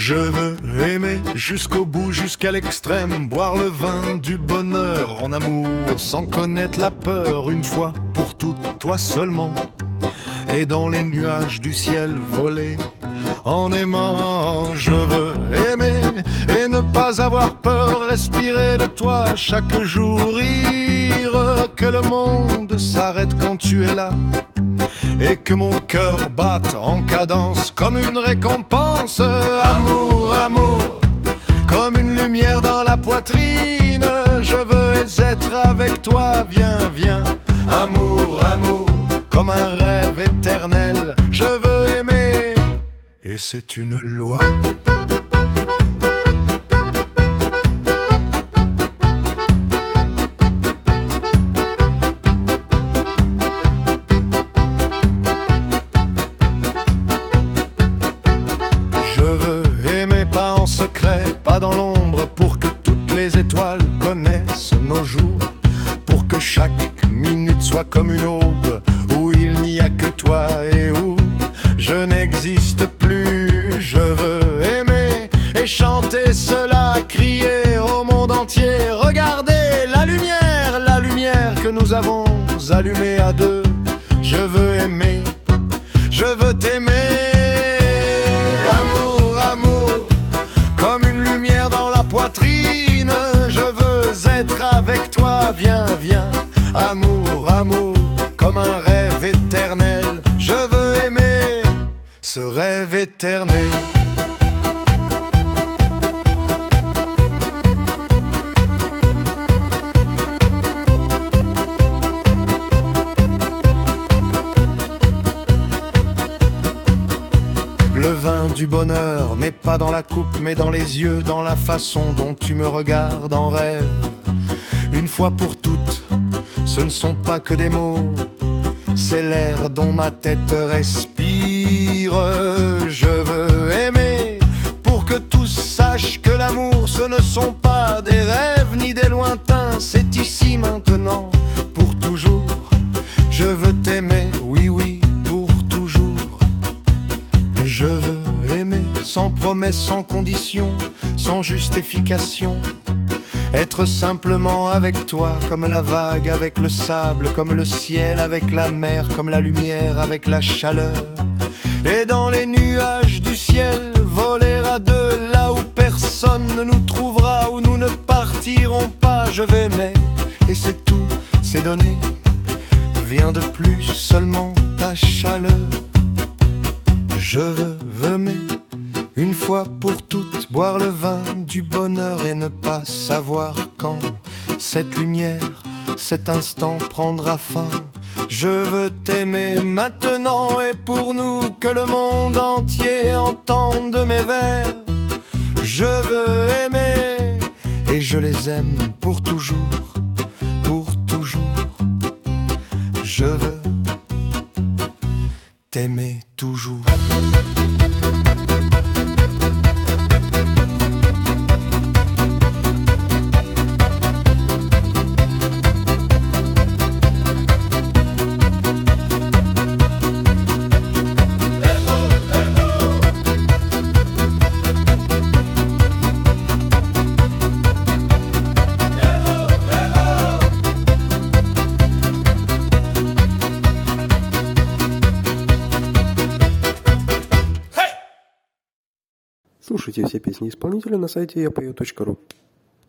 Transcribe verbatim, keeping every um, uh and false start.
Je veux aimer jusqu'au bout, jusqu'à l'extrême, boire le vin du bonheur en amour, sans connaître la peur, une fois pour toutes, toi seulement. Et dans les nuages du ciel voler en aimant. Je veux aimer et ne pas avoir peur, respirer de toi chaque jour, rire, que le monde s'arrête quand tu es là et que mon cœur batte en cadence comme une récompense. Amour, amour, comme une lumière dans la poitrine, je veux être avec toi, viens, viens. Amour, amour, comme un rêve éternel, je veux aimer, et c'est une loi. Je veux aimer pas en secret, pas dans l'ombre, pour que toutes les étoiles connaissent nos jours, pour que chaque minute soit comme une aube, où il n'y a que toi et où je n'existe plus. Je veux aimer et chanter cela, crier au monde entier, regardez la lumière, la lumière que nous avons allumée à deux. Je veux aimer, je veux t'aimer. Amour, amour, comme une lumière dans la poitrine, je veux être avec toi, viens, viens. Amour, amour, comme un rêve éternel, je veux aimer ce rêve éternel. Le vin du bonheur n'est pas dans la coupe, mais dans les yeux, dans la façon dont tu me regardes en rêve. Une fois pour toutes, ce ne sont pas que des mots, c'est l'air dont ma tête respire. Je veux aimer pour que tous sachent que l'amour, ce ne sont pas des rêves ni des lointains, c'est ici maintenant, pour toujours. Je veux t'aimer, oui, oui, pour toujours. Je veux aimer sans promesse, sans condition, sans justification. Être simplement avec toi, comme la vague avec le sable, comme le ciel avec la mer, comme la lumière avec la chaleur. Et dans les nuages du ciel, voler à deux, là où personne ne nous trouvera, où nous ne partirons pas. Je vais aimer, et c'est tout, c'est donné. Viens de plus, seulement ta chaleur. Je veux aimer une fois pour toutes, boire le vin du bonheur et ne pas savoir quand cette lumière, cet instant prendra fin. Je veux t'aimer maintenant et pour nous que le monde entier entende mes vers. Je veux aimer et je les aime pour toujours, pour toujours. Je veux t'aimer toujours. Слушайте все песни исполнителя на сайте я пою точка ру.